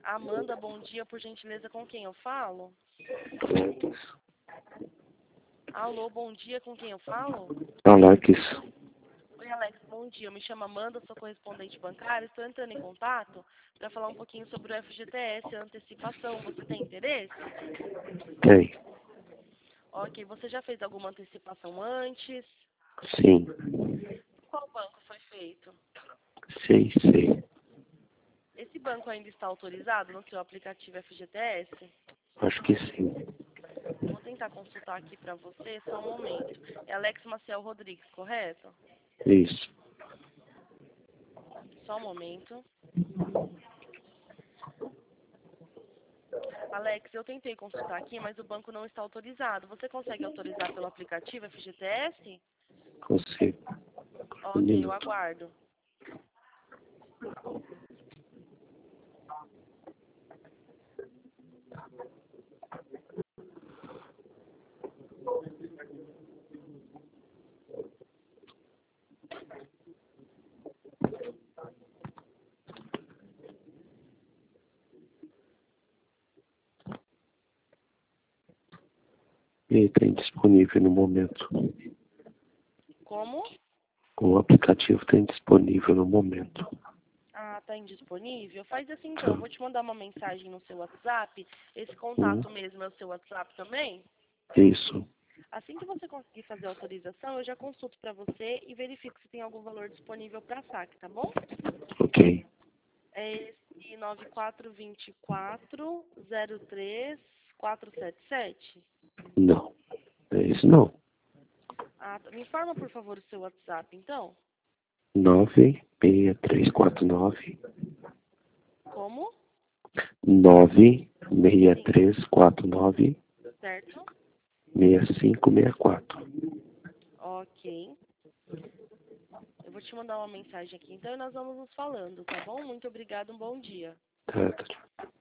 Amanda, bom dia, por gentileza, com quem eu falo? Alô, bom dia, com quem eu falo? Alex. Oi, Alex, bom dia. Eu me chamo Amanda, sou correspondente bancária. Estou entrando em contato para falar um pouquinho sobre o FGTS, a antecipação. Você tem interesse? Tem. Ok, você já fez alguma antecipação antes? Sim. Qual banco foi feito? Sei. Esse banco ainda está autorizado no seu aplicativo FGTS? Acho que sim. Eu vou tentar consultar aqui para você, só um momento. É Alex Maciel Rodrigues, correto? Isso. Só um momento. Alex, eu tentei consultar aqui, mas o banco não está autorizado. Você consegue autorizar pelo aplicativo FGTS? Consigo. Um Ok, eu minuto. aguardo. Ele tem disponível no momento. Como? O aplicativo tem disponível no momento. Ah, tá indisponível? Faz assim então, eu Tá. vou te mandar uma mensagem no seu WhatsApp. Esse Hum, contato mesmo é o seu WhatsApp também? Isso. Assim que você conseguir fazer a autorização, eu já consulto para você e verifico se tem algum valor disponível para saque, tá bom? Ok. É esse 9424-03477? Não. É isso não. Ah, tá. Me informa, por favor, o seu WhatsApp, então. 96349 Como? Sim, 96349 certo? 6564. Ok. Eu vou te mandar uma mensagem aqui, então, e nós vamos nos falando, tá bom? Muito obrigada, um bom dia. Tá.